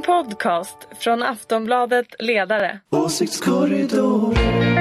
podcast från Aftonbladet Ledare. Åsiktskorridor.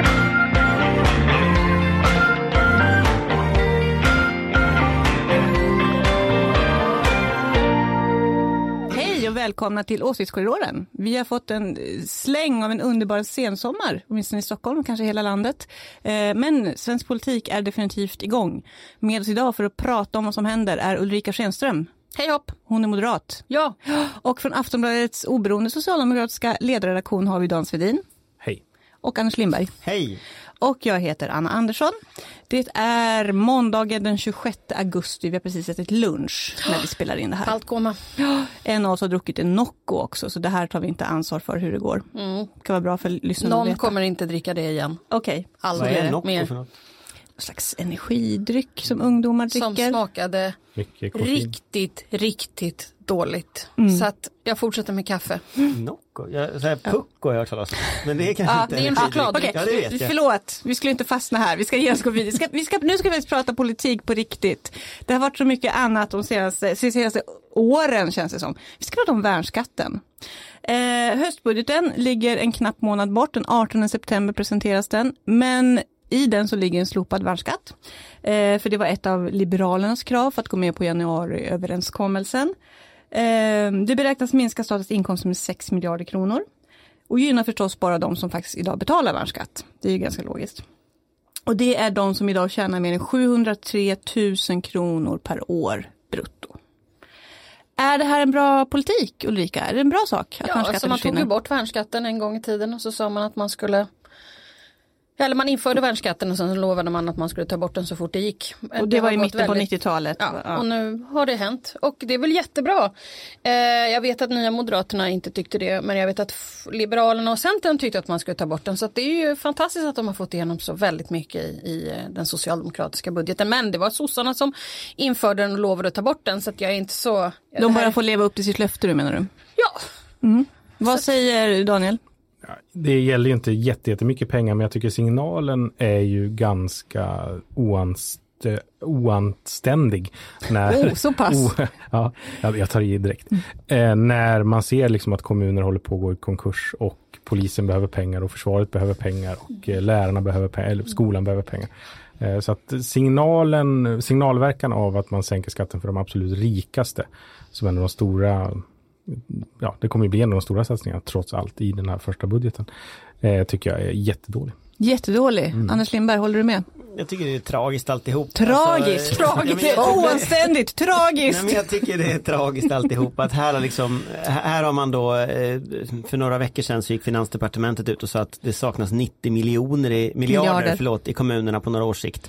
Hej och välkomna till Åsiktskorridoren. Vi har fått en släng av en underbar sensommar, åtminstone i Stockholm, kanske hela landet. Men svensk politik är definitivt igång. Med oss idag för att prata om vad som händer är Ulrika Schenström. Hej hopp. Hon är moderat. Ja. Och från Aftonbladets oberoende socialdemokratiska ledarredaktion har vi Dan Svedin. Hej. Och Anders Lindberg. Hej. Och jag heter Anna Andersson. Det är måndagen den 26 augusti. Vi har precis ätit lunch när vi spelar in det här. Allt komma. En av oss har druckit en Nocco också, så det här tar vi inte ansvar för hur det går. Det kan vara bra för lyssnarna att veta. Någon kommer inte dricka det igen. Okej. Aldrig Vad är Nocco mer. för något? En slags energidryck som ungdomar dricker. Som smakade riktigt dåligt. Så att jag fortsätter med kaffe. Nocco? Pucko har jag hört talas om. Men det är kanske inte det är en choklad. Okej, Ja, det vet jag. förlåt. Vi skulle inte fastna här. Vi ska ge oss gå vidare. Nu ska vi prata politik på riktigt. Det har varit så mycket annat de senaste åren, känns det som. Vi ska prata om värnskatten. Höstbudgeten ligger en knapp månad bort. Den 18 september presenteras den. Men i den så ligger en slopad värnskatt. För det var ett av Liberalernas krav för att gå med på januariöverenskommelsen. Det beräknas minska statens inkomster med 6 miljarder kronor. Och gynnar förstås bara de som faktiskt idag betalar värnskatt. Det är ju ganska logiskt. Och det är de som idag tjänar mer än 703 000 kronor per år brutto. Är det här en bra politik, Ulrika? Är det en bra sak att värnskatten alltså man tog ju bort värnskatten en gång i tiden och så sa man att man skulle... Eller man införde värnskatten och sen lovade man att man skulle ta bort den så fort det gick. Och det var i mitten på 90-talet. Ja, och nu har det hänt. Och det är väl jättebra. Jag vet att Nya Moderaterna inte tyckte det. Men jag vet att Liberalerna och Centern tyckte att man skulle ta bort den. Så att det är ju fantastiskt att de har fått igenom så väldigt mycket i den socialdemokratiska budgeten. Men det var sossarna som införde den och lovade att ta bort den. Så att jag är inte så... De bara får leva upp till sitt löfte, du menar du? Ja. Vad säger Daniel? Det gäller ju inte jättemycket pengar, men jag tycker signalen är ju ganska oanständig. När, så pass. Ja, jag tar i direkt. När man ser liksom att kommuner håller på att gå i konkurs och polisen behöver pengar och försvaret behöver pengar och lärarna behöver pengar, eller skolan behöver pengar. Så att signalverkan av att man sänker skatten för de absolut rikaste, som är de stora... Ja, det kommer ju bli en av de stora satsningarna trots allt i den här första budgeten. Tycker jag är jättedålig. Jättedålig. Anders Lindberg, håller du med? Jag tycker det är tragiskt alltihop. Tragiskt, oanständigt, tragiskt. Nej, men jag tycker det är tragiskt alltihop. Att här har man då, för några veckor sedan så gick Finansdepartementet ut och sa att det saknas 90 miljarder i kommunerna på några års sikt.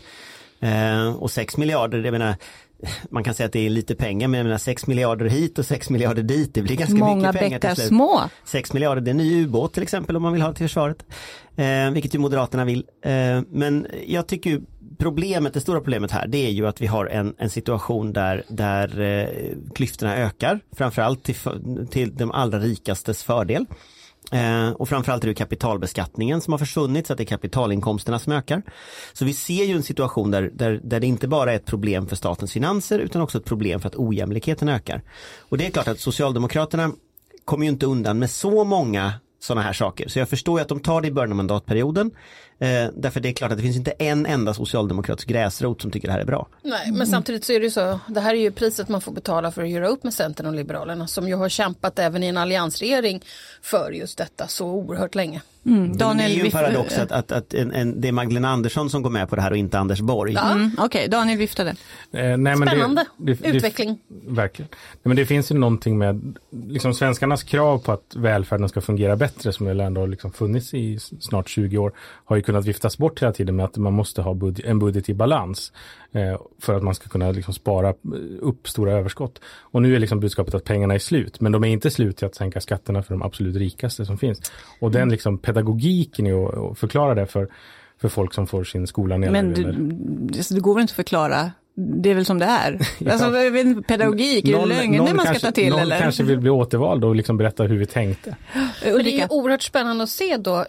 Och 6 miljarder, jag menar... Man kan säga att det är lite pengar, men jag menar 6 miljarder hit och 6 miljarder dit. Det blir ganska många mycket pengar till slut. små. 6 miljarder, det är en ny ubåt till exempel om man vill ha till försvaret. Vilket ju Moderaterna vill. Men jag tycker ju det stora problemet här, det är ju att vi har en situation där klyftorna ökar. Framförallt till de allra rikastes fördel. Och framförallt är det kapitalbeskattningen som har försvunnit, så att det är kapitalinkomsterna som ökar. Så vi ser ju en situation där det inte bara är ett problem för statens finanser utan också ett problem för att ojämlikheten ökar. Och det är klart att Socialdemokraterna kommer ju inte undan med så många sådana här saker. Så jag förstår ju att de tar det i början av mandatperioden. Därför det är klart att det finns inte en enda socialdemokratisk gräsrot som tycker det här är bra. Nej, men samtidigt så är det ju så. Det här är ju priset man får betala för att göra upp med Centern och Liberalerna, som ju har kämpat även i en alliansregering för just detta så oerhört länge. Daniel, det är ju en paradox att det är Magdalena Andersson som går med på det här och inte Anders Borg. Okej, Daniel viftade. Spännande utveckling. Verkligen. Nej, men det finns ju någonting med liksom svenskarnas krav på att välfärden ska fungera bättre, som väl ändå liksom funnits i snart 20 år, har ju kunnat viftas bort hela tiden med att man måste ha en budget i balans för att man ska kunna liksom spara upp stora överskott. Och nu är liksom budskapet att pengarna är slut, men de är inte slut till att sänka skatterna för de absolut rikaste som finns. Och den liksom pedagogiken är att förklara det för folk som får sin skola nedlagd. Men det går väl inte att förklara. Det är väl som det är. Ja. Alltså, pedagogik, är det lögner man ska ta till? Någon eller? Kanske vill bli återvald och liksom berätta hur vi tänkte. Men det är ju oerhört spännande att se då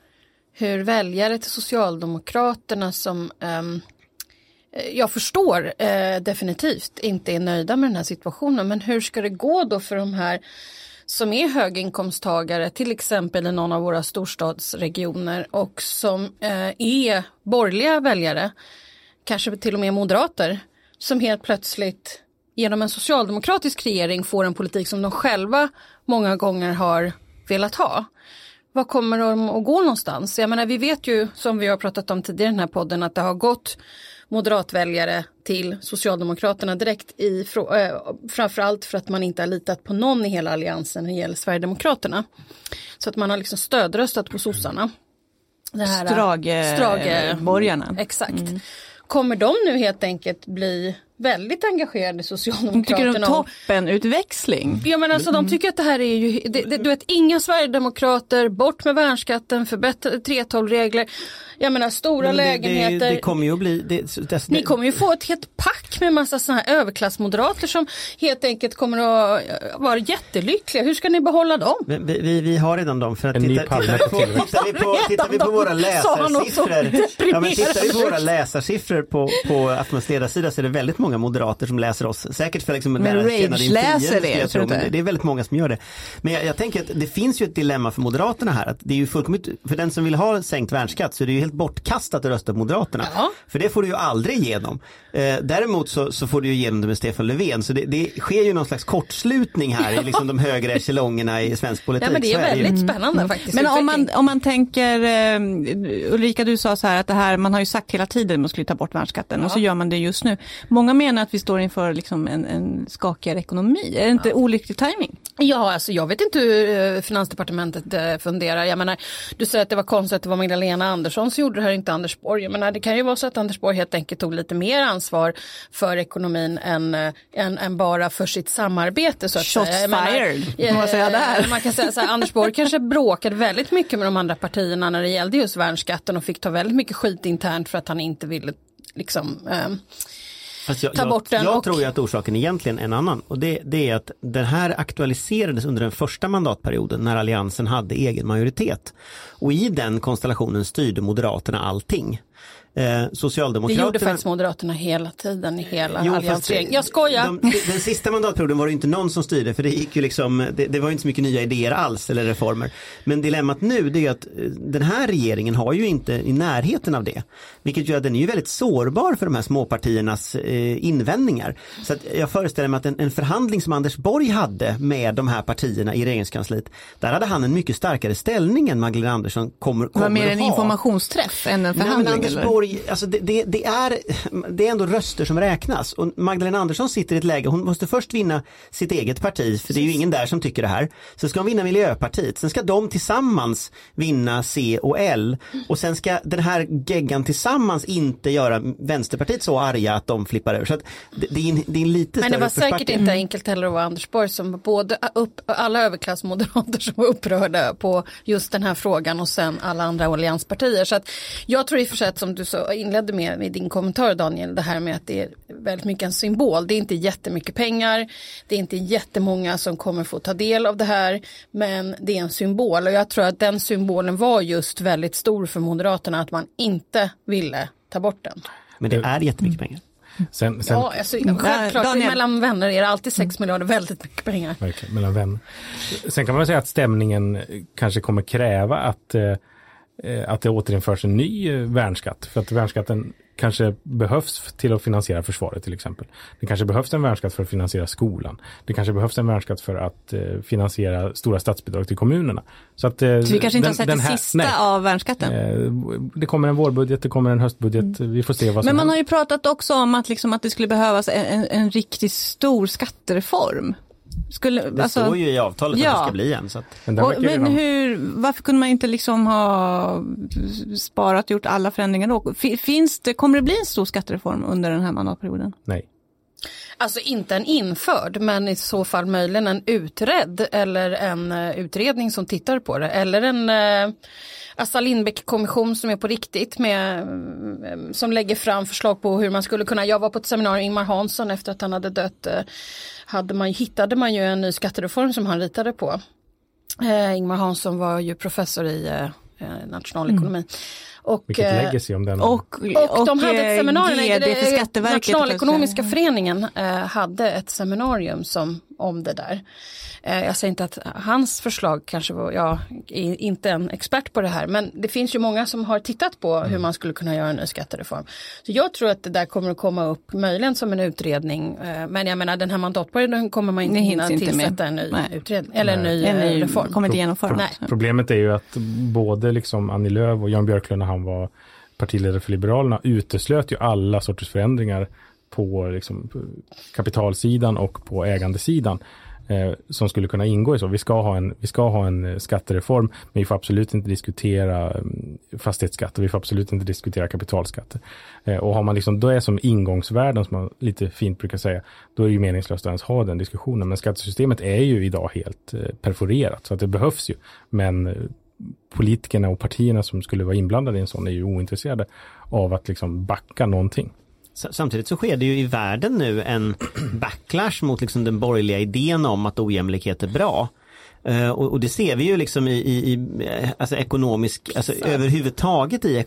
hur väljare till Socialdemokraterna som jag förstår definitivt inte är nöjda med den här situationen. Men hur ska det gå då för de här som är höginkomsttagare, till exempel i någon av våra storstadsregioner och som är borgerliga väljare, kanske till och med moderater, som helt plötsligt genom en socialdemokratisk regering får en politik som de själva många gånger har velat ha. Vad kommer de att gå någonstans? Jag menar, vi vet ju, som vi har pratat om tidigare i den här podden, att det har gått moderatväljare till Socialdemokraterna direkt framförallt för att man inte har litat på någon i hela alliansen när det gäller Sverigedemokraterna. Så att man har liksom stödröstat på sossarna. Strageborgarna. Exakt. Kommer de nu helt enkelt bli väldigt engagerade i Socialdemokraterna? Tycker de toppenutväxling? Ja, men alltså de tycker att det här är ju, du vet, inga Sverigedemokrater, bort med värnskatten, förbättrade 3:12-regler. Jag menar stora lägenheter. Det kommer ju att bli... Ni kommer ju få ett helt pack med massa sådana här överklassmoderater som helt enkelt kommer att vara jättelyckliga. Hur ska ni behålla dem? Vi har redan dem. För att tittar vi på våra läsarsiffror på Aftonbladets ledarsida, så är det väldigt många moderater som läser oss. Säkert för liksom men rage-läser det. Men det är väldigt många som gör det. Men jag tänker att det finns ju ett dilemma för Moderaterna här. Att det är ju fullkomligt, för den som vill ha sänkt värnskatt så är det ju helt bortkastat att rösta på Moderaterna. Ja. För det får du ju aldrig igenom. Däremot så får du ju igenom det med Stefan Löfven. Så det sker ju någon slags kortslutning här i liksom de högre echelongerna i svensk politik. Ja, men det är väldigt spännande faktiskt. Men om man tänker, Ulrika, du sa så här att det här, man har ju sagt hela tiden att man skulle ta bort värnskatten och så gör man det just nu. Många menar att vi står inför liksom en skakigare ekonomi. Är det inte olycklig timing? Ja, alltså jag vet inte hur Finansdepartementet funderar. Jag menar, du säger att det var konstigt att det var Magdalena Andersson som gjorde det här, inte Anders Borg. Jag menar, det kan ju vara så att Anders Borg helt enkelt tog lite mer ansvar för ekonomin än bara för sitt samarbete. Så att shots fired, man säga där. Man kan säga så här, Anders Borg kanske bråkade väldigt mycket med de andra partierna när det gällde just värnskatten och fick ta väldigt mycket skit internt för att han inte ville liksom... ta bort den. Jag tror ju att orsaken egentligen är en annan, och det är att den här aktualiserades under den första mandatperioden när alliansen hade egen majoritet, och i den konstellationen styrde Moderaterna allting. Socialdemokraterna... Det gjorde faktiskt Moderaterna hela tiden i hela alliansregeringen. Jag skojar. Den sista mandatperioden var det inte någon som styrde, för det gick ju liksom, det var inte så mycket nya idéer alls eller reformer. Men dilemmat nu, det är att den här regeringen har ju inte i närheten av det. Vilket gör att den är ju väldigt sårbar för de här småpartiernas invändningar. Så att jag föreställer mig att en förhandling som Anders Borg hade med de här partierna i regeringskansliet, där hade han en mycket starkare ställning än Magdalena Andersson kommer att ha. Det var mer en informationsträff än en förhandling? Alltså det är ändå röster som räknas, och Magdalena Andersson sitter i ett läge, hon måste först vinna sitt eget parti, för det är ju ingen där som tycker det här. Så ska hon vinna Miljöpartiet, sen ska de tillsammans vinna C och L, och sen ska den här geggan tillsammans inte göra Vänsterpartiet så arga att de flippar över. Så att det är en lite men det var säkert inte enkelt heller att vara Anders Borg, som både alla överklassmoderater som var upprörda på just den här frågan och sen alla andra allianspartier. Så att jag tror i och för sig att, som du så inledde med din kommentar, Daniel, det här med att det är väldigt mycket en symbol. Det är inte jättemycket pengar, det är inte jättemånga som kommer få ta del av det här, men det är en symbol, och jag tror att den symbolen var just väldigt stor för Moderaterna, att man inte ville ta bort den. Men det är jättemycket pengar. Sen, ja, alltså, självklart, mellan vänner är det alltid 6 miljarder väldigt mycket pengar. Verkligen, mellan vänner. Sen kan man säga att stämningen kanske kommer kräva att det återinförs en ny värnskatt, för att värnskatten kanske behövs till att finansiera försvaret till exempel. Det kanske behövs en värnskatt för att finansiera skolan. Det kanske behövs en värnskatt för att finansiera stora statsbidrag till kommunerna. Så vi kanske inte har sett det sista av värnskatten? Det kommer en vårbudget, det kommer en höstbudget. Vi får se vad som Men man har ju pratat också om att det skulle behövas en riktigt stor skattereform. Det står ju i avtalet att det ska bli en. Så att... varför kunde man inte liksom ha sparat och gjort alla förändringar då? Kommer det bli en stor skattereform under den här mandatperioden? Nej. Alltså inte en införd, men i så fall möjligen en utredd eller en utredning som tittar på det. Eller en Assar Lindbeck-kommission som är på riktigt som lägger fram förslag på hur man skulle kunna. Jag var på ett seminarium, Ingmar Hansson, efter att han hade dött, hittade man ju en ny skattereform som han ritade på. Ingmar Hansson var ju professor i nationalekonomi. Vilket legacy om den. Och de hade ett seminarium, Nationalekonomiska föreningen hade ett seminarium om det där. Jag säger inte att hans förslag kanske var, jag är inte en expert på det här, men det finns ju många som har tittat på hur man skulle kunna göra en ny skattereform. Så jag tror att det där kommer att komma upp möjligen som en utredning, men jag menar den här mandatperioden kommer man inte hinna tillsätta en ny utredning eller en ny reform. Kommer inte genomföra. Problemet är ju att både liksom Annie Lööf och Jan Björklund när han var partiledare för Liberalerna uteslöt ju alla sorters förändringar på liksom kapitalsidan och på ägandesidan som skulle kunna ingå i så. Vi ska ha en skattereform, men vi får absolut inte diskutera fastighetsskatt och vi får absolut inte diskutera kapitalskatter. Och har man liksom, då är som ingångsvärden som man lite fint brukar säga, då är det ju meningslöst att ens ha den diskussionen. Men skattesystemet är ju idag helt perforerat så att det behövs ju. Men politikerna och partierna som skulle vara inblandade i en sån är ju ointresserade av att liksom backa någonting. Samtidigt så sker det ju i världen nu en backlash mot liksom den borgerliga idén om att ojämlikhet är bra. Och det ser vi ju liksom i alltså alltså överhuvudtaget i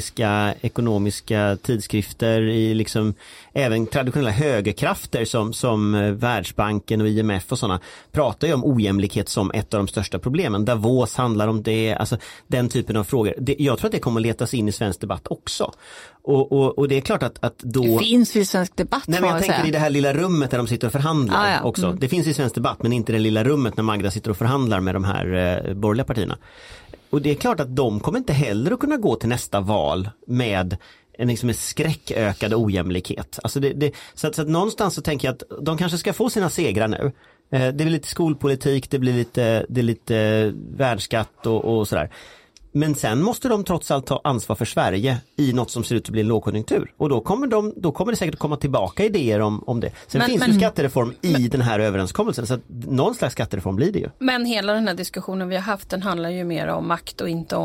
ekonomiska tidskrifter, i liksom även traditionella högerkrafter som Världsbanken och IMF och sådana pratar ju om ojämlikhet som ett av de största problemen. Davos handlar om det, alltså den typen av frågor. Jag tror att det kommer att letas in i svensk debatt också. Och det är klart att då... Det finns i svensk debatt. Nej, men jag tänker i det här lilla rummet där de sitter och förhandlar också. Det finns i svensk debatt, men inte det lilla rummet när Magda sitter och förhandlar med de här borgerliga partierna. Och det är klart att de kommer inte heller att kunna gå till nästa val med en skräckökad ojämlikhet. Alltså så att någonstans så tänker jag att de kanske ska få sina segrar nu. Det blir lite skolpolitik, det är lite värnskatt och sådär. Men sen måste de trots allt ta ansvar för Sverige i något som ser ut att bli en lågkonjunktur. Och då kommer det säkert komma tillbaka idéer om det. Sen finns ju skattereform i den här överenskommelsen. Så att någon slags skattereform blir det ju. Men hela den här diskussionen vi har haft, den handlar ju mer om makt och inte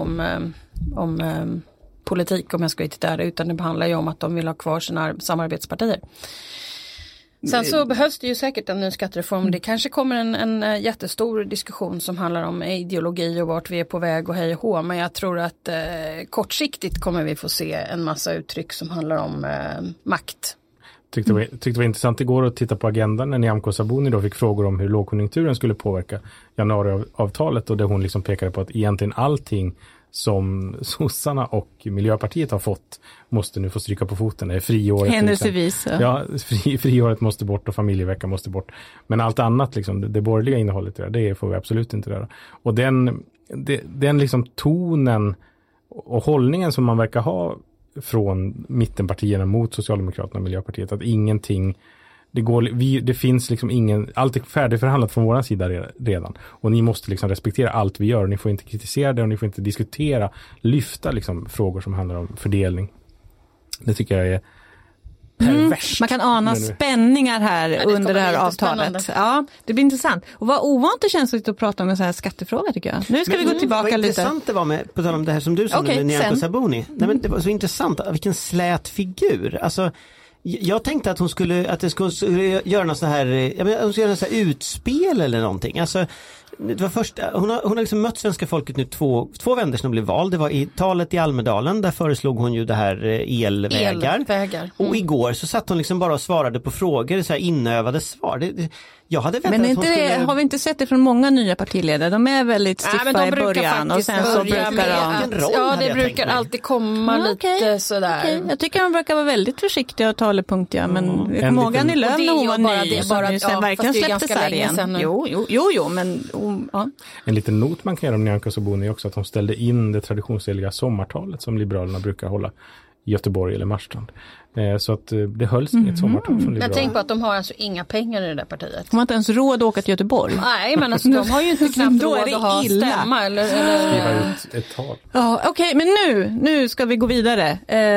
om politik, om jag ska titta där. Utan det handlar ju om att de vill ha kvar sina samarbetspartier. Sen så behövs det ju säkert en ny skattereform. Det kanske kommer en jättestor diskussion som handlar om ideologi och vart vi är på väg och hej och hå. Men jag tror att kortsiktigt kommer vi få se en massa uttryck som handlar om makt. Tyckte det var intressant igår att titta på agendan när Nyamko Sabuni då fick frågor om hur lågkonjunkturen skulle påverka januariavtalet, och där hon liksom pekade på att egentligen allting som sossarna och Miljöpartiet har fått måste nu få stryka på foten. Det är friåret. Händelsevis. Ja, friåret måste bort och familjeveckan måste bort. Men allt annat, liksom, det borgerliga innehållet det får vi absolut inte röra. Och den liksom tonen och hållningen som man verkar ha från mittenpartierna mot Socialdemokraterna och Miljöpartiet, att ingenting det finns liksom allt är färdigförhandlat från våran sida redan, och ni måste liksom respektera allt vi gör, och ni får inte kritisera det och ni får inte lyfta liksom frågor som handlar om fördelning. Det tycker jag är perverst. Man kan ana spänningar här under det här avtalet. Ja, det blir intressant. Och vad ovant det känns att prata om en sån här skattefråga, tycker jag. Nu ska vi gå tillbaka lite. Intressant det var med, på tal om det här som du sa med Nyamko Sabuni. Nej, men det var så intressant, vilken slät figur. Alltså, jag tänkte att det skulle göra något så här, hon skulle göra något så här utspel eller någonting. Alltså, det var först, hon har liksom mött svenska folket nu två vänder som blev vald. Det var i talet i Almedalen, där föreslog hon ju det här elvägar. Och igår så satt hon liksom bara och svarade på frågor, så här inövade svar. Jag hade väntat men att hon skulle... har vi inte sett det från många nya partiledare? De är väldigt stiffa i början och sen så brukar de... Ja, det brukar alltid komma lite sådär. Okay. Jag tycker de brukar vara väldigt försiktiga och talepunktiga, men Morgan i Löv när hon var ny sen verkligen släppte sig igen. Jo, men... Ja. En liten not man kan göra om Nyamko Sabuni också, att de ställde in det traditionsenliga sommartalet som Liberalerna brukar hålla i Göteborg eller Marstrand. Så att det hölls inget sommartal från Liberalerna. Jag tänker på att de har alltså inga pengar i det där partiet. De har inte ens råd att åka till Göteborg. Nej, men alltså, de har ju inte knappt råd att ha stämma. Skriva ut ett tal. Ja, okej, men nu ska vi gå vidare.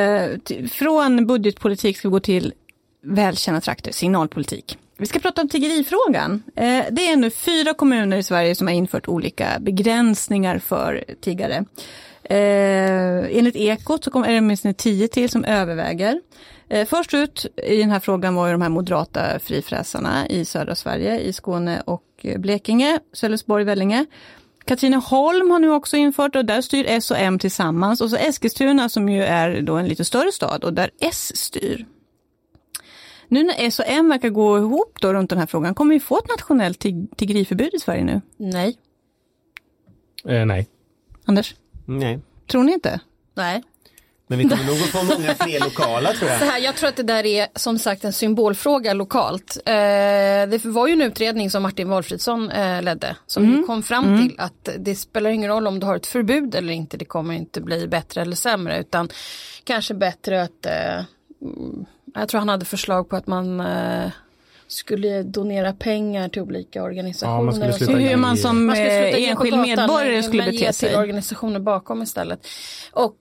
Från budgetpolitik ska vi gå till välkända trakter, signalpolitik. Vi ska prata om tiggerifrågan. Det är nu 4 kommuner i Sverige som har infört olika begränsningar för tiggare. Enligt Ekot så är det åtminstone 10 till som överväger. Först ut i den här frågan var ju de här moderata frifräsarna i södra Sverige, i Skåne och Blekinge, Sölvesborg, Vellinge. Katrineholm har nu också infört och där styr S och M tillsammans. Och så Eskilstuna som ju är då en lite större stad och där S styr. Nu när S och M verkar gå ihop då runt den här frågan, kommer vi få ett nationellt tiggeriförbud i Sverige nu? Nej. Nej. Anders? Nej. Tror ni inte? Nej. Men vi kommer nog att få många fler lokala tror jag. Så här, jag tror att det där är som sagt en symbolfråga lokalt. Det var ju en utredning som Martin Wolfridsson ledde som kom fram till att det spelar ingen roll om du har ett förbud eller inte. Det kommer inte bli bättre eller sämre utan kanske bättre att jag tror han hade förslag på att man skulle donera pengar till olika organisationer. Ja, hur man som enskild medborgare skulle bete sig. Till organisationer bakom istället. Och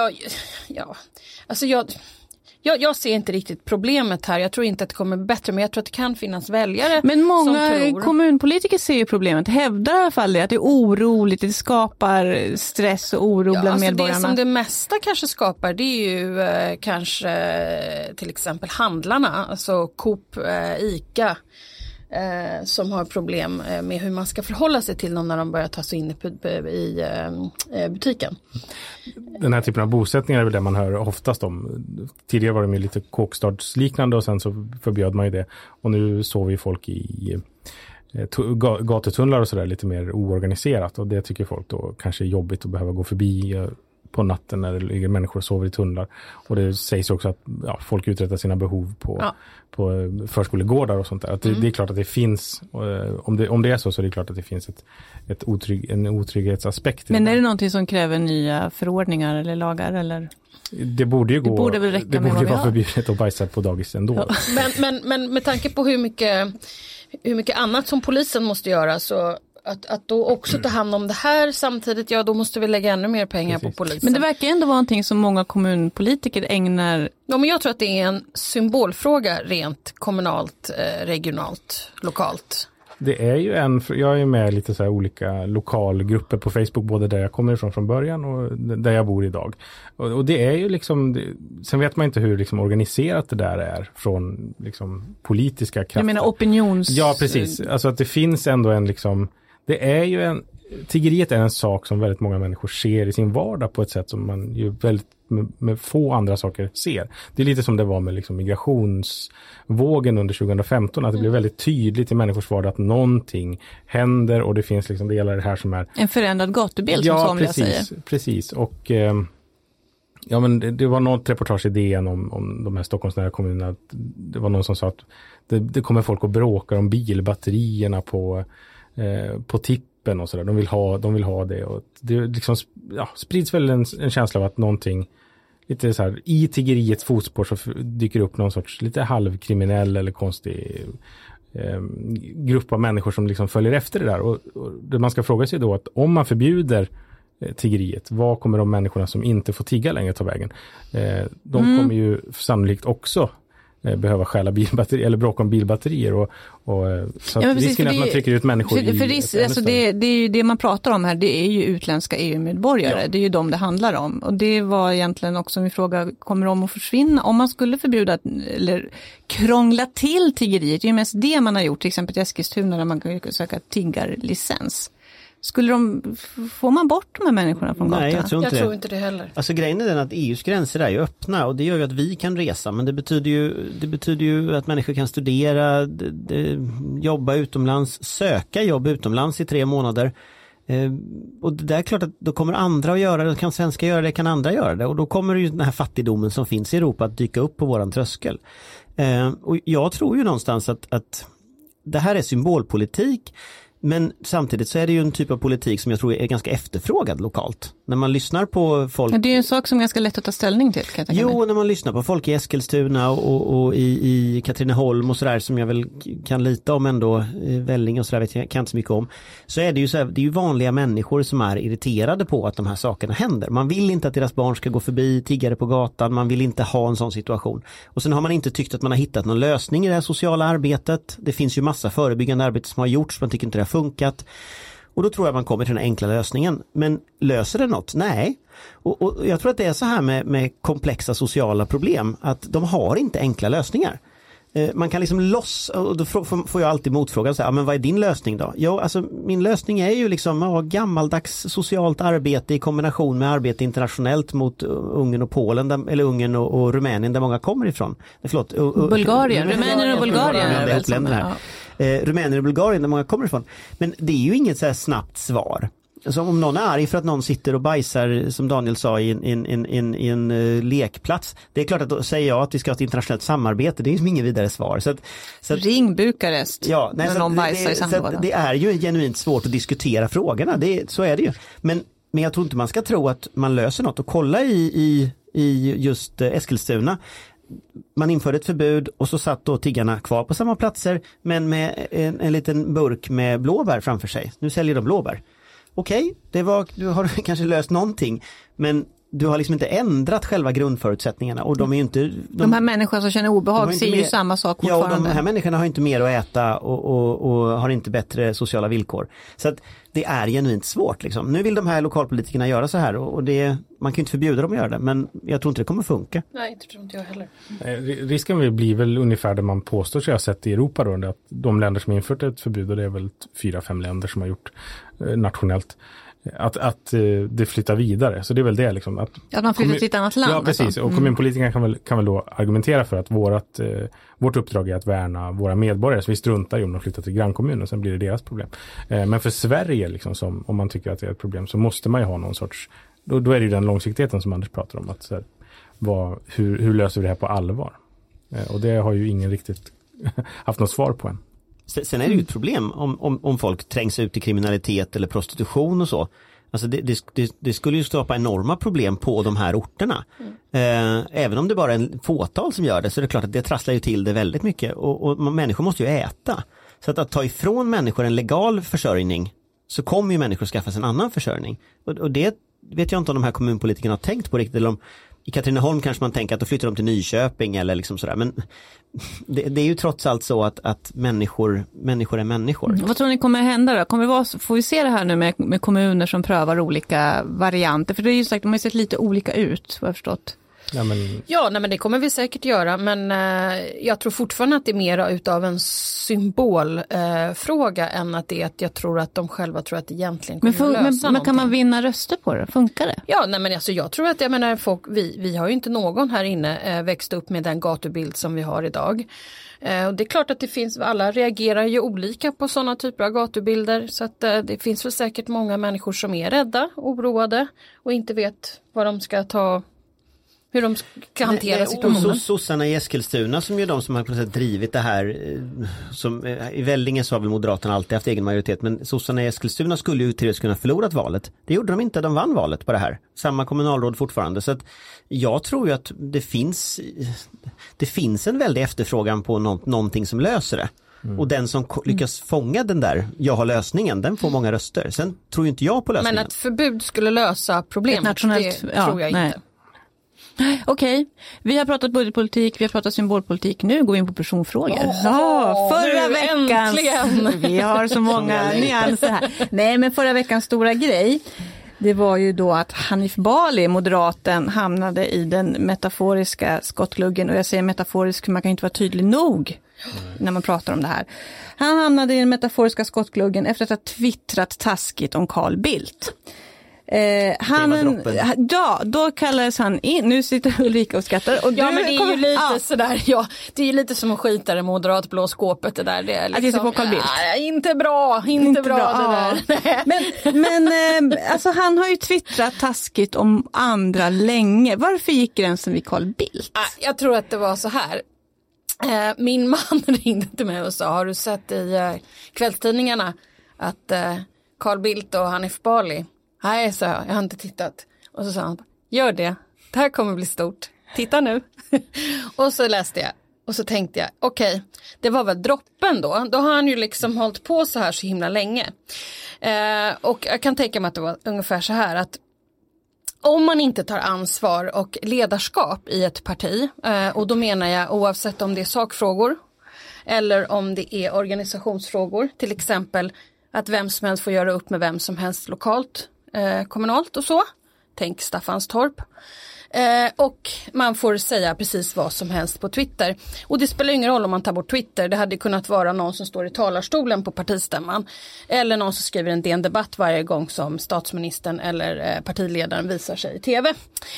jag ser inte riktigt problemet här. Jag tror inte att det kommer bättre, men jag tror att det kan finnas väljare. Men många kommunpolitiker ser ju problemet. Hävdar i alla fall att det är oroligt, det skapar stress och oro bland medborgarna. Det som det mesta kanske skapar, det är ju kanske till exempel handlarna, alltså Coop, ICA, som har problem med hur man ska förhålla sig till dem när de börjar ta sig in i butiken. Den här typen av bosättningar är väl det man hör oftast om. Tidigare var de ju lite kåkstadsliknande och sen så förbjöd man ju det. Och nu sover ju folk i gatutunnlar och sådär lite mer oorganiserat. Och det tycker folk då kanske är jobbigt att behöva gå förbi på natten när det ligger människor och sover i tunnlar. Och det sägs också att folk uträttar sina behov på förskolegårdar och sånt där. Att det är klart att det finns, om det är så är det klart att det finns en otrygghetsaspekt. Men är det någonting som kräver nya förordningar eller lagar? Eller? Det borde ju gå. Det borde väl räcka med vad vi har. Vara förbjudet att bajsa på dagis ändå. Ja. Men med tanke på hur mycket annat som polisen måste göra så att då också ta hand om det här samtidigt, då måste vi lägga ännu mer pengar på polisen. Men det verkar ändå vara någonting som många kommunpolitiker ägnar. Ja, men jag tror att det är en symbolfråga rent kommunalt, regionalt, lokalt. Det är ju jag är med i lite så här olika lokalgrupper på Facebook, både där jag kommer ifrån från början och där jag bor idag. Och det är ju liksom, sen vet man inte hur liksom organiserat det där är från liksom politiska krafter. Jag menar opinions... Ja, precis. Alltså att det finns ändå en liksom, det är ju tiggeriet är en sak som väldigt många människor ser i sin vardag på ett sätt som man ju väldigt med få andra saker ser. Det är lite som det var med liksom migrationsvågen under 2015, att det blev väldigt tydligt i människors vardag att någonting händer och det finns liksom delar här som är en förändrad gatubild som somliga säger. Precis. Och men det var något reportage i DN om de här Stockholmsnära kommunerna. Det var någon som sa att det kommer folk att bråka om bilbatterierna på tippen och sådär. De vill ha det och det liksom sprids väl en känsla av att någonting lite så här i tiggeriets fotspår så dyker upp någon sorts lite halvkriminell eller konstig grupp av människor som liksom följer efter det där och det man ska fråga sig då att om man förbjuder tiggeriet, vad kommer de människorna som inte får tigga längre ta vägen? De kommer ju sannolikt också behöva stjäla bilbatterier eller bråka om bilbatterier och så att risken är att man trycker ut människor det är ju det man pratar om här, det är ju utländska EU-medborgare, det är ju de det handlar om och det var egentligen också min fråga, kommer de att försvinna om man skulle förbjuda eller krångla till tiggeriet, det är ju mest det man har gjort till exempel i Eskilstuna där man kan söka tiggarlicens. Får man bort de här människorna från gatorna? Nej, jag tror inte det heller. Alltså grejen är den att EUs gränser är ju öppna och det gör ju att vi kan resa, men det betyder ju att människor kan studera, jobba utomlands, söka jobb utomlands i 3 månader. Och det är klart att då kommer andra att göra det, kan svenskar göra det, kan andra göra det och då kommer ju den här fattigdomen som finns i Europa att dyka upp på våran tröskel. Och jag tror ju någonstans att det här är symbolpolitik. Men samtidigt så är det ju en typ av politik som jag tror är ganska efterfrågad lokalt. När man lyssnar på folk... Det är en sak som är ganska lätt att ta ställning till. Kan jag tänka mig. När man lyssnar på folk i Eskilstuna och i Katrineholm och sådär som jag väl kan lita om ändå, Välling och sådär kan inte så mycket om. Så är det ju så här, det är ju vanliga människor som är irriterade på att de här sakerna händer. Man vill inte att deras barn ska gå förbi tiggare på gatan, man vill inte ha en sån situation. Och sen har man inte tyckt att man har hittat någon lösning i det här sociala arbetet. Det finns ju massa förebyggande arbete som har gjorts, man tycker inte det har funkat. Och då tror jag man kommer till den enkla lösningen. Men löser det något? Nej. Och jag tror att det är så här med komplexa sociala problem att de har inte enkla lösningar. Man kan liksom och då får jag alltid motfrågan, så här, men vad är din lösning då? Ja, alltså min lösning är ju liksom gammaldags socialt arbete i kombination med arbete internationellt mot Ungern och Polen, eller Ungern och Rumänien där många kommer ifrån. Förlåt, Bulgarien, Rumänien och Bulgarien. Rumänien och Bulgarien där många kommer ifrån. Men det är ju inget så här snabbt svar. Alltså om någon är arg för att någon sitter och bajsar, som Daniel sa, i en lekplats. Det är klart att då säger jag att vi ska ha ett internationellt samarbete. Det är ju ingen vidare svar. Så att, ring Bukarest när någon bajsar i sandlådan. Det är ju genuint svårt att diskutera frågorna. Så är det ju. Men jag tror inte man ska tro att man löser något. Och kolla i just Eskilstuna. Man införde ett förbud och så satt då tiggarna kvar på samma platser, men med en liten burk med blåbär framför sig. Nu säljer de blåbär. Okej, du har kanske löst någonting, men du har liksom inte ändrat själva grundförutsättningarna, och de är ju inte... De här människorna som känner obehag ser ju samma sak fortfarande. Ja, de här människorna har inte mer att äta och har inte bättre sociala villkor. Så att det är genuint svårt liksom. Nu vill de här lokalpolitikerna göra så här, och man kan ju inte förbjuda dem att göra det, men jag tror inte det kommer funka. Nej, det tror inte jag heller. Risken blir väl ungefär det man påstår sig ha sett i Europa då, att de länder som infört ett förbud, och det är väl 4-5 länder som har gjort nationellt, att det flyttar vidare. Så det är väl det liksom. Att man flyttar till ett annat land. Ja, precis. Alltså. Och kommunpolitikerna kan väl då argumentera för att vårt uppdrag är att värna våra medborgare, så vi struntar i om de flyttar till grannkommunen, sen blir det deras problem. Men för Sverige, liksom, om man tycker att det är ett problem, så måste man ju ha någon sorts... Då är det ju den långsiktigheten som Anders pratar om. Att, så här, hur löser vi det här på allvar? Och det har ju ingen riktigt haft något svar på än. Sen är det ju ett problem om folk trängs ut i kriminalitet eller prostitution och så. Alltså det skulle ju skapa enorma problem på de här orterna. Även om det bara är en fåtal som gör det, så är det klart att det trasslar ju till det väldigt mycket. Och människor måste ju äta. Så att ta ifrån människor en legal försörjning, så kommer ju människor skaffa sig en annan försörjning. Och det vet jag inte om de här kommunpolitikerna har tänkt på riktigt, eller om i Katrineholm kanske man tänker att då flyttar de till Nyköping eller liksom sådär. Men det är ju trots allt så att människor är människor. Vad tror ni kommer hända då? Får vi se det här nu med kommuner som prövar olika varianter? För det är ju sagt, de har ju sett lite olika ut, vad jag förstått. Men det kommer vi säkert göra, men jag tror fortfarande att det är mer utav en symbolfråga än att det är att jag tror att de själva tror att det egentligen kommer att lösa men kan man vinna röster på det? Funkar det? Ja, jag tror att vi har ju inte någon här inne växt upp med den gatubild som vi har idag. Och det är klart att det finns, alla reagerar ju olika på sådana typer av gatubilder, så att det finns väl säkert många människor som är rädda, oroade och inte vet vad de ska ta, hur de ska hantera situationen. Och sossarna i Eskilstuna, som ju de som har på något sätt drivit det här, som i Vellinge så har väl Moderaterna alltid haft egen majoritet, men sossarna i Eskilstuna skulle ju till det kunna förlorat valet. Det gjorde de inte, de vann valet på det här. Samma kommunalråd fortfarande, så att jag tror ju att det finns en väldig efterfrågan på någonting som löser det. Och den som lyckas fånga den där, jag har lösningen, den får många röster. Sen tror ju inte jag på lösningen. Men att förbud skulle lösa problemet, det tror jag inte. Okej, vi har pratat budgetpolitik, vi har pratat symbolpolitik, nu går vi in på personfrågor. Förra veckan, äntligen. Vi har så många nyanser här. Nej, men förra veckans stora grej, det var ju då att Hanif Bali, moderaten, hamnade i den metaforiska skottgluggen. Och jag säger metaforisk, för man kan inte vara tydlig nog när man pratar om det här. Han hamnade i den metaforiska skottgluggen efter att ha twittrat taskigt om Carl Bildt. Då kallades han in. Nu sitter Ulrika och skrattar. Och men det är ju lite sådär. Ja, det är ju lite som att skita i det moderatblå skåpet. Det där. Det är liksom, att på Carl Bildt. Inte bra det där. Men alltså, han har ju twittrat taskigt om andra länge. Varför gick gränsen vid Carl Bildt? Jag tror att det var så här. Min man ringde till mig och sa, har du sett i kvällstidningarna att Carl Bildt och Hanif Bali? Nej, så jag har inte tittat. Och så sa han, gör det. Det här kommer bli stort. Titta nu. Och så läste jag. Och så tänkte jag, okej, det var väl droppen då. Då har han ju liksom hållit på så här så himla länge. Och jag kan tänka mig att det var ungefär så här att om man inte tar ansvar och ledarskap i ett parti, och då menar jag oavsett om det är sakfrågor eller om det är organisationsfrågor, till exempel att vem som helst får göra upp med vem som helst lokalt, kommunalt och så. tänk Staffanstorp. Och man får säga precis vad som helst på Twitter. Och det spelar ingen roll om man tar bort Twitter. Det hade kunnat vara någon som står i talarstolen på partistämman. Eller någon som skriver en DN-debatt varje gång som statsministern eller partiledaren visar sig i tv.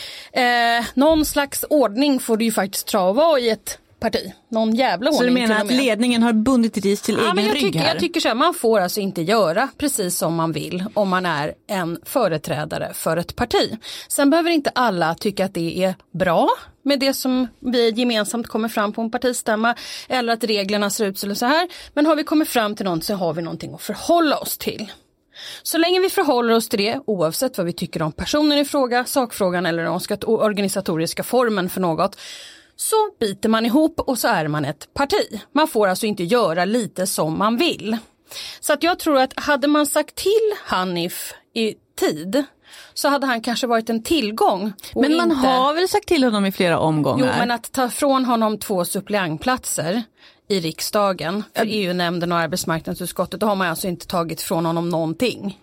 Någon slags ordning får det ju faktiskt vara i ett parti. Någon jävla ordning. Så du menar att ledningen har bundit ris till egen rygg här? Jag tycker så här, man får alltså inte göra precis som man vill om man är en företrädare för ett parti. Sen behöver inte alla tycka att det är bra med det som vi gemensamt kommer fram på en partistämma eller att reglerna ser ut så här. Men har vi kommit fram till något så har vi någonting att förhålla oss till. Så länge vi förhåller oss till det, oavsett vad vi tycker om personen i fråga, sakfrågan eller den organisatoriska formen för något, så biter man ihop och så är man ett parti. Man får alltså inte göra lite som man vill. Så att jag tror att hade man sagt till Hanif i tid så hade han kanske varit en tillgång. Men man har väl sagt till honom i flera omgångar? Jo, men att ta från honom 2 suppleantplatser i riksdagen för EU-nämnden och arbetsmarknadsutskottet, då har man alltså inte tagit från honom någonting.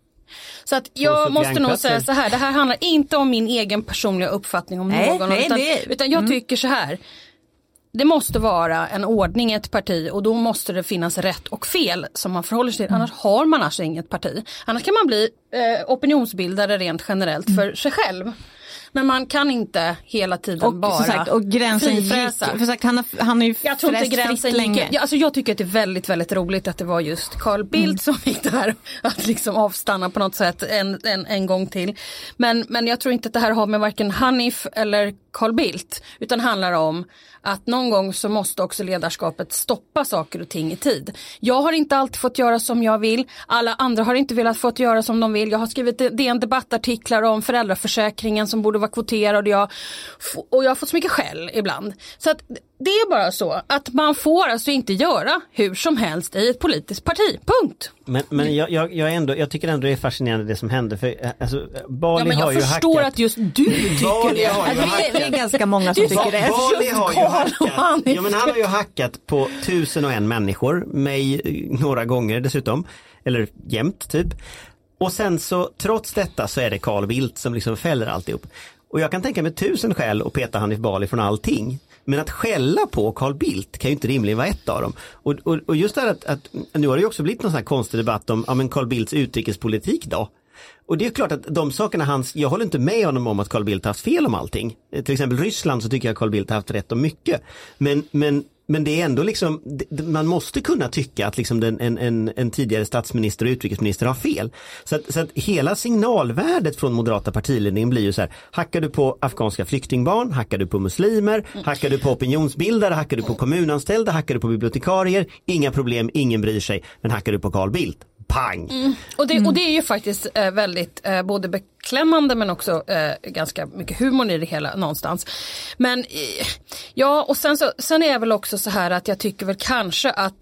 Så att jag måste nog säga så här, det här handlar inte om min egen personliga uppfattning om någon, utan jag tycker så här, det måste vara en ordning i ett parti och då måste det finnas rätt och fel som man förhåller sig till, annars har man alltså inget parti. Annars kan man bli opinionsbildare rent generellt för sig själv. Men man kan inte hela tiden och, bara sagt, och gränsen frifräsa. Gick, för sagt, han är ju jag tror inte gränsen länge. Jag tycker att det är väldigt, väldigt roligt att det var just Carl Bildt som fick det här att liksom avstanna på något sätt en gång till. Men jag tror inte att det här har med varken Hanif eller Carl Bildt, utan handlar om att någon gång så måste också ledarskapet stoppa saker och ting i tid. Jag har inte alltid fått göra som jag vill. Alla andra har inte velat fått göra som de vill. Jag har skrivit DN debattartiklar om föräldraförsäkringen som borde vara kvoterad och jag har fått så mycket skäll ibland. Så att det är bara så att man får alltså inte göra hur som helst i ett politiskt parti. Punkt. Men jag tycker ändå det är fascinerande det som händer. För alltså, Bali men har ju jag förstår hackat. Att just du tycker det. Det är ganska många som tycker det. Bali har ju hackat. Ja, men han har ju hackat på 1001 människor. Mig några gånger dessutom. Eller jämt typ. Och sen så trots detta så är det Carl Bildt som liksom fäller alltihop. Och jag kan tänka mig 1000 skäl att peta Hanif Bali från allting. Men att skälla på Carl Bildt kan ju inte rimligen vara ett av dem. Och just det här att nu har det ju också blivit någon sån här konstig debatt om Carl Bildts utrikespolitik då. Och det är klart att de sakerna jag håller inte med honom om att Carl Bildt har haft fel om allting. Till exempel Ryssland så tycker jag att Carl Bildt har haft rätt om mycket. Men det är ändå liksom, man måste kunna tycka att liksom en tidigare statsminister och utrikesminister har fel. Så att hela signalvärdet från moderata partiledningen blir ju så här, hackar du på afghanska flyktingbarn, hackar du på muslimer, hackar du på opinionsbildare, hackar du på kommunanställda, hackar du på bibliotekarier, inga problem, ingen bryr sig, men hackar du på Carl Bildt, pang! Och det är ju faktiskt väldigt både beklämmande men också ganska mycket humor i det hela någonstans. Men ja, och sen är jag väl också så här att jag tycker väl kanske att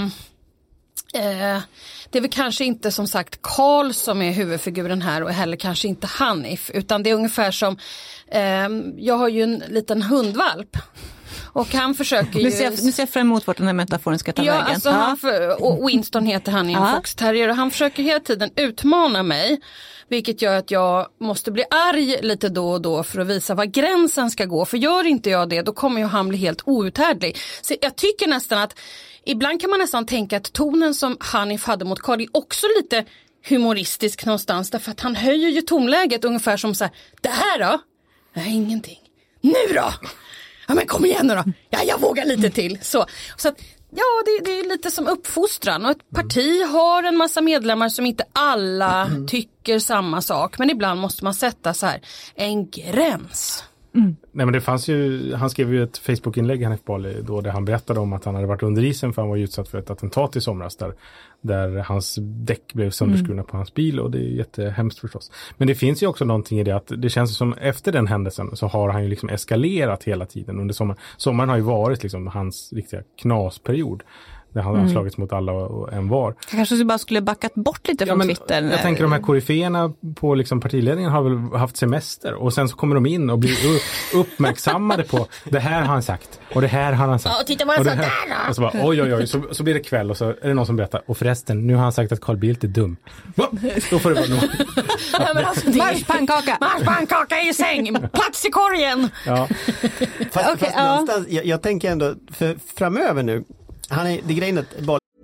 det är väl kanske inte som sagt Carl som är huvudfiguren här och heller kanske inte Hanif, utan det är ungefär som jag har ju en liten hundvalp. Och han försöker ju... Nu ser jag fram emot vart den här metaforen ska ta vägen. Alltså och Winston heter han i en Fox Terrier och han försöker hela tiden utmana mig. Vilket gör att jag måste bli arg lite då och då för att visa var gränsen ska gå. För gör inte jag det, då kommer ju han bli helt outhärdlig. Så jag tycker nästan att ibland kan man nästan tänka att tonen som Hanif hade mot Carl är också lite humoristisk någonstans. Därför att han höjer ju tonläget ungefär som så här, det här då? Nej, ingenting. Nu då? Ja, men kom igen nu då. Ja, jag vågar lite till. Så att, ja, det är lite som uppfostran. Och ett parti har en massa medlemmar som inte alla tycker samma sak. Men ibland måste man sätta så här en gräns. Nej, men det fanns ju, han skrev ju ett Facebook-inlägg, Hanif Bali, då där han berättade om att han hade varit under isen för han var utsatt för ett attentat i somras där hans däck blev sönderskurna på hans bil, och det är jättehemskt förstås. Men det finns ju också någonting i det att det känns som efter den händelsen så har han ju liksom eskalerat hela tiden under sommaren. Sommaren har ju varit liksom hans riktiga knasperiod. där han har slagits mot alla och en var. Kanske bara skulle backat bort lite från Twitter. Jag tänker de här koryféerna på liksom partiledningen har väl haft semester och sen så kommer de in och blir uppmärksammade på det här har han sagt och det här har han sagt. Ja, titta vad han sa där då. Och så bara oj, så blir det kväll och så är det någon som berättar och förresten, nu har han sagt att Carl Bildt är dum. Då får det vara nog. Marschpannkaka i säng, plats i korgen. Ja. Fast någonstans, jag tänker ändå för framöver nu. Det grejen att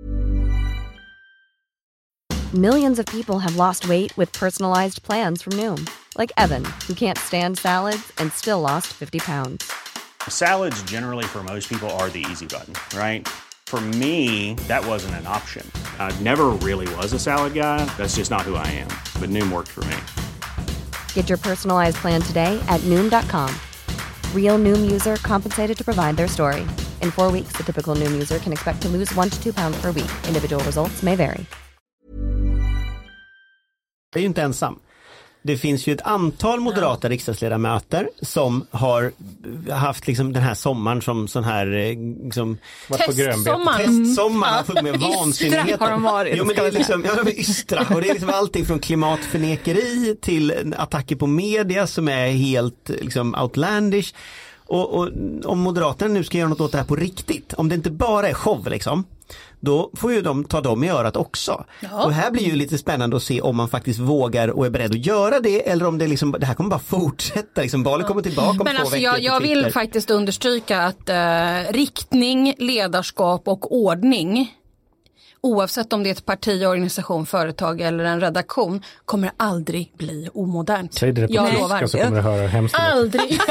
Millions of people have lost weight with personalized plans from Noom. Like Evan, who can't stand salads and still lost 50 pounds. Salads generally for most people are the easy button, right? For me, that wasn't an option. I never really was a salad guy. That's just not who I am. But Noom worked for me. Get your personalized plan today at Noom.com. Real Noom user compensated to provide their story. In 4 weeks, the typical Noom user can expect to lose 1 to 2 pounds per week. Individual results may vary. Jag är ju inte ensam. Det finns ju ett antal moderata riksdagsledamöter som har haft liksom den här sommaren som sån här liksom testsommar med vansinnigheter. Har de varit. Jo, men det är liksom ystra och det är liksom allting från klimatförnekeri till attacker på media som är helt liksom outlandish. Och om Moderaterna nu ska göra något åt det här på riktigt, om det inte bara är show liksom, då får ju de ta dem i örat också. Ja. Och här blir ju lite spännande att se om man faktiskt vågar och är beredd att göra det eller om det liksom, det här kommer bara fortsätta. Liksom, valet kommer tillbaka om 2 veckor. Men jag vill faktiskt understryka att riktning, ledarskap och ordning, oavsett om det är ett parti, organisation, företag eller en redaktion, kommer aldrig bli omodernt. Säg det på tyska så kommer du höra hemskt. Aldrig.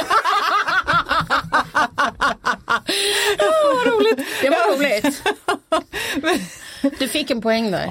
Vad roligt. Det var roligt. Du fick en poäng där.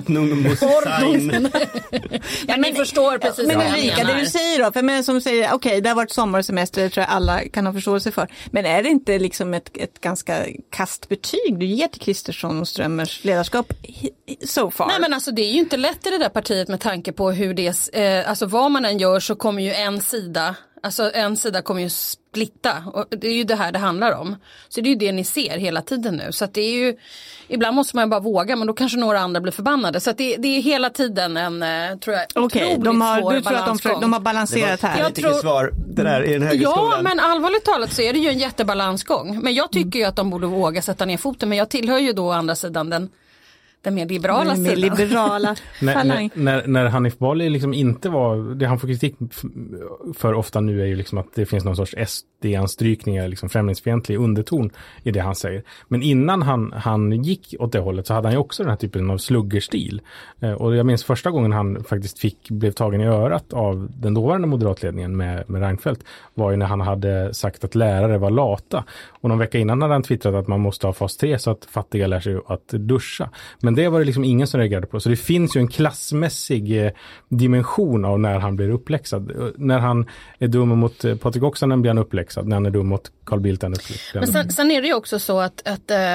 Ja, ni förstår precis. Men Ulrika, det du säger då, för men som säger, okej, det har varit sommarsemester, det tror jag alla kan ha förståelse för. Men är det inte liksom ett ganska kastbetyg du ger till Kristersson och Strömmers ledarskap so far? Nej, men alltså det är ju inte lätt i det där partiet med tanke på hur det, alltså vad man än gör så kommer ju en sida kommer ju splitta och det är ju det här det handlar om. Så det är ju det ni ser hela tiden nu. Så att det är ju, ibland måste man bara våga men då kanske några andra blir förbannade. Så att det är hela tiden en, tror jag, okej, du tror att de har balanserat här? Jag tror svar det där i den högre skolan. Ja, men allvarligt talat så är det ju en jättebalansgång. Men jag tycker ju att de borde våga sätta ner foten. Men jag tillhör ju då å andra sidan den mer liberala sidan. Liberala när Hanif Bali liksom inte var, det han får kritik för ofta nu är ju liksom att det finns någon sorts SD-anstrykningar, liksom främlingsfientlig underton i det han säger. Men innan han gick åt det hållet så hade han ju också den här typen av sluggerstil. Och jag minns första gången han faktiskt blev tagen i örat av den dåvarande moderatledningen med Reinfeldt var ju när han hade sagt att lärare var lata. Och någon vecka innan hade han twittrat att man måste ha fas 3 så att fattiga lär sig att duscha. Men det var det liksom ingen som reagerade på. Så det finns ju en klassmässig dimension av när han blir uppläxad. När han är dum mot Patrik Oksanen blir han uppläxad. När han är dum mot Carl Bildt är han uppläxad. Men sen är det ju också så att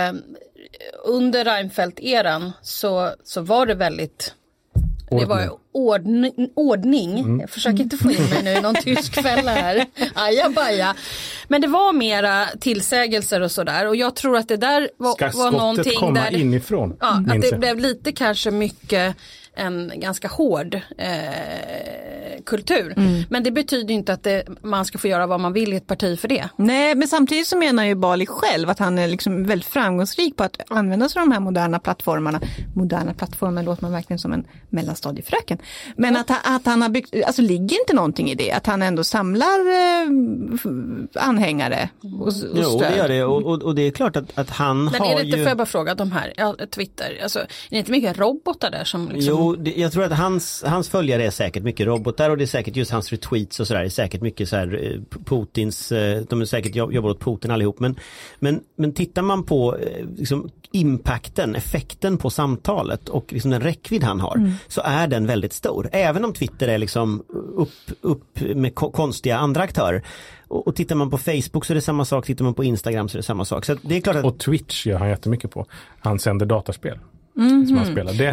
under Reinfeldt-eran så var det väldigt... Det var ordning. Jag försöker inte få in mig nu i någon tysk fälla här. Ajabaja. Men det var mera tillsägelser och sådär. Och jag tror att det där var någonting där... Ska skottet komma inifrån? Ja, att det blev lite kanske mycket en ganska hård kultur. Men det betyder inte att man ska få göra vad man vill i ett parti för det. Nej, men samtidigt så menar ju Bali själv att han är liksom väldigt framgångsrik på att använda sig av de här moderna plattformarna. Moderna plattformar låter man verkligen som en mellanstadiefröken. Men att han har byggt, alltså ligger inte någonting i det? Att han ändå samlar anhängare och stöd? Jo, det gör det. Och det är klart att han men har är det inte, får jag bara fråga, de här Twitter, alltså, är det inte mycket robotar där som liksom... Jo, jag tror att hans följare är säkert mycket robotar och det är säkert just hans retweets och sådär, det är säkert mycket så här Putins, de är säkert jobbar åt Putin allihop, men tittar man på liksom impacten, effekten på samtalet och liksom den räckvidd han har, så är den väldigt stor. Även om Twitter är liksom upp med konstiga andra aktörer. Och tittar man på Facebook så är det samma sak, tittar man på Instagram så är det samma sak. Så det är klart att... Och Twitch gör han jättemycket på. Han sänder dataspel. som han spelar. Det är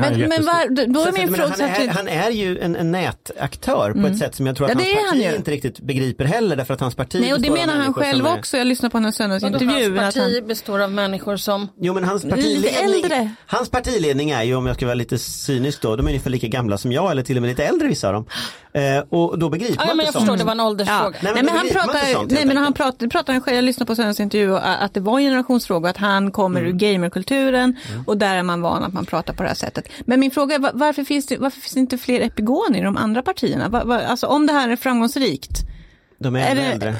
han är ju en nätaktör på ett sätt som jag tror att hans parti inte riktigt begriper heller, därför att hans parti... Nej, och det menar han själv också. Jag lyssnar på en söndagsintervju. Hans parti består av människor som... Jo, men hans partiledning är ju, om jag ska vara lite cynisk då, de är ungefär lika gamla som jag, eller till och med lite äldre vissa av dem. Och då begriper man men jag förstår, det var en åldersfråga. Ja. Han pratar jag lyssnar på söndagsintervju att det var en generationsfråga, att han kommer ur gamerkulturen och där är man van att man pratar på det här sättet. Men min fråga är, varför finns det inte fler epigoner i de andra partierna? Alltså om det här är framgångsrikt. De är äldre.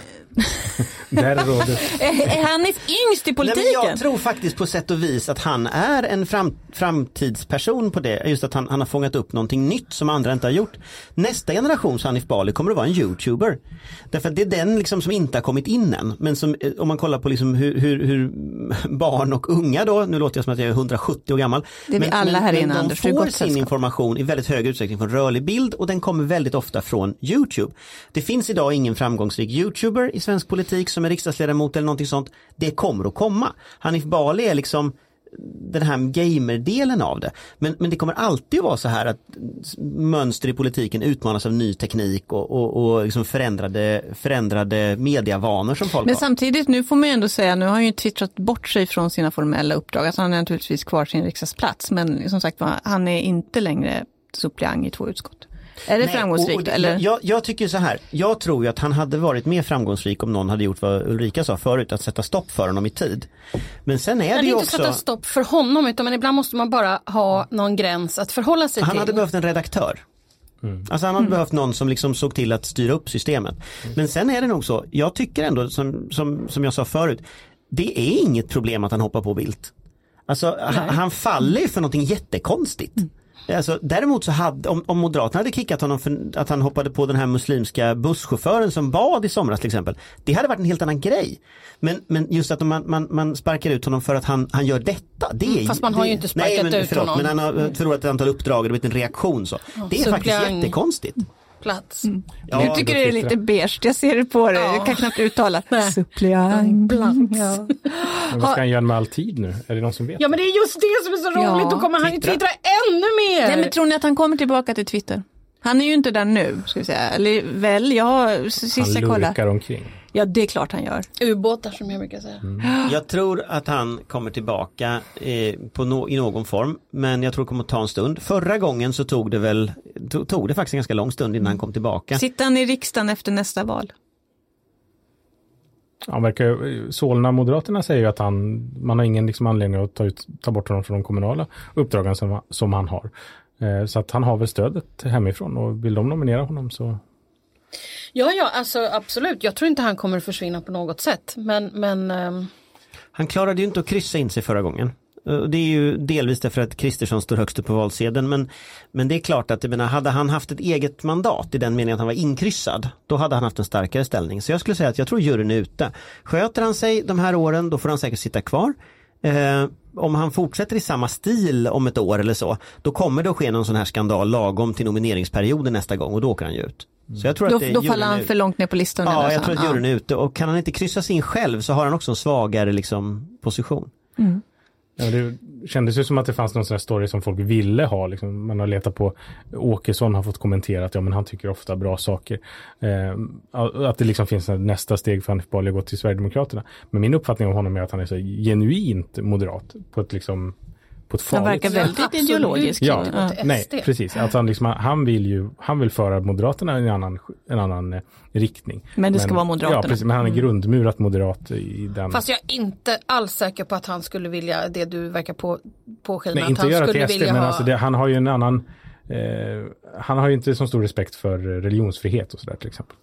Är han yngst i politiken? Nej, men jag tror faktiskt på sätt och vis att han är en framtidsperson på det. Just att han har fångat upp någonting nytt som andra inte har gjort. Nästa generations Hanif Bali kommer att vara en YouTuber. Därför att det är den liksom som inte har kommit in än. Men som, om man kollar på liksom hur barn och unga då, nu låter jag som att jag är 170 år gammal. Det är vi alla här inne, Anders. De får sin information i väldigt hög utsträckning från rörlig bild, och den kommer väldigt ofta från YouTube. Det finns idag ingen framgångsrik YouTuber i svensk politik som är riksdagsledamot eller någonting sånt. Det kommer att komma. Hanif Bali är liksom den här gamerdelen av det. Men det kommer alltid vara så här att mönster i politiken utmanas av ny teknik och liksom förändrade mediavanor som folk har. Men samtidigt, nu får man ju ändå säga, nu har han ju twittrat bort sig från sina formella uppdrag. Alltså han är naturligtvis kvar sin riksdagsplats, men som sagt han är inte längre suppleant i 2 utskott. Är det framgångsrikt? Eller? Jag tycker så här. Jag tror ju att han hade varit mer framgångsrik om någon hade gjort vad Ulrika sa förut, att sätta stopp för honom i tid. Men sen är det ju också... inte sätta stopp för honom, utan men ibland måste man bara ha någon gräns att förhålla sig till. Han hade behövt en redaktör. Alltså han hade behövt någon som liksom såg till att styra upp systemet. Men sen är det nog så, jag tycker ändå som jag sa förut, det är inget problem att han hoppar på Bildt. Alltså han faller för någonting jättekonstigt. Alltså, däremot så om Moderaterna hade kickat honom för att han hoppade på den här muslimska busschauffören som bad i somras till exempel, det hade varit en helt annan grej. Men just att man sparkar ut honom för att han gör detta, det är... Fast man har ju inte sparkat ut honom. Men han har förlorat ett antal uppdrag och det har blivit en reaktion så. Det är faktiskt jättekonstigt. Plats. Ja, jag tycker det är lite beige. Jag ser det på det. Jag kan knappt uttala. Suppleant. Men vad ska han göra med all tid nu? Är det någon som vet? Ja, men det är just det som är så roligt. Då kommer han ju twittra ännu mer. Nej, men tror ni att han kommer tillbaka till Twitter? Han är ju inte där nu, ska vi säga. Eller väl, han lurkar omkring. Ja, det är klart han gör. Ubåtar som jag brukar säga. Jag tror att han kommer tillbaka i någon form, men jag tror det kommer att ta en stund. Förra gången så tog det faktiskt en ganska lång stund innan han kom tillbaka. Sitter han i riksdagen efter nästa val? Han verkar, Solna Moderaterna säger ju att man har ingen liksom anledning att ta bort honom från de kommunala uppdragen som han har. Så att han har väl stödet hemifrån, och vill de nominera honom så... Ja, alltså absolut. Jag tror inte han kommer att försvinna på något sätt. Men Han klarade ju inte att kryssa in sig förra gången. Det är ju delvis därför att Kristersson står högst upp på valsedeln. Men det är klart att hade han haft ett eget mandat i den meningen att han var inkryssad, då hade han haft en starkare ställning. Så jag skulle säga att jag tror juryn är ute. Sköter han sig de här åren, då får han säkert sitta kvar. Om han fortsätter i samma stil om ett år eller så, då kommer det att ske någon sån här skandal lagom till nomineringsperioden nästa gång, och då åker han ju ut. Så jag tror att då faller han för långt ner på listan. Ja, jag tror att juryn är ute, och kan han inte kryssa sig in själv så har han också en svagare liksom, position. Ja, det kändes ju som att det fanns någon sån här story som folk ville ha. Liksom. Man har letat på, Åkesson har fått kommentera att men han tycker ofta bra saker. Att det liksom finns nästa steg för Hanif Bali att gå till Sverigedemokraterna. Men min uppfattning om honom är att han är så genuint moderat på ett liksom... Han verkar väldigt ideologisk. Ja, nej, precis. Att han vill föra Moderaterna i en annan riktning. Men det ska vara Moderaterna. Ja, precis. Men han är grundmurat moderat i den. Fast jag är inte alls säker på att han skulle vilja det du verkar påskina. Nej, inte att han göra skulle till SD, vilja men ha... alltså han har ju en annan... han har ju inte så stor respekt för religionsfrihet och sådär till exempel.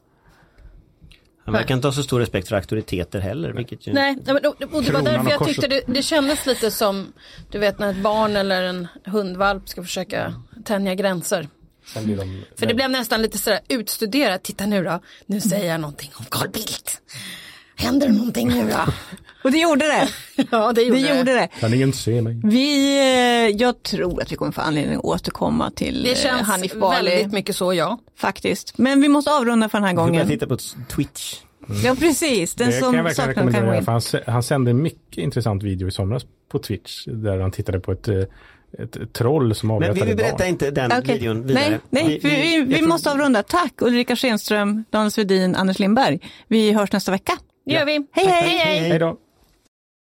Han verkar inte ha så stor respekt för auktoriteter heller. Vilket ju... Nej, och det var därför jag tyckte det kändes lite som, du vet, när ett barn eller en hundvalp ska försöka tänja gränser. För det blev nästan lite sådär utstuderat. Titta nu då, nu säger jag någonting om Carl Bildt. Händer det någonting nu då? Och det gjorde det. Ja, det gjorde det. Kan ingen se mig? Jag tror att vi kommer få anledning att återkomma till Hanif Bali. Det känns väldigt mycket så, ja. Faktiskt. Men vi måste avrunda för den här gången. Vi får titta på Twitch. Ja, precis. Den som kan jag verkligen rekommendera. Han sände en mycket intressant video i somras på Twitch där han tittade på ett ett troll som avrättade barn. Men vi berättar inte den videon vidare. Nej, vi måste avrunda. Tack Ulrika Schenström, Daniel Svedin, Anders Lindberg. Vi hörs nästa vecka. Det gör vi. Hej. Hej då.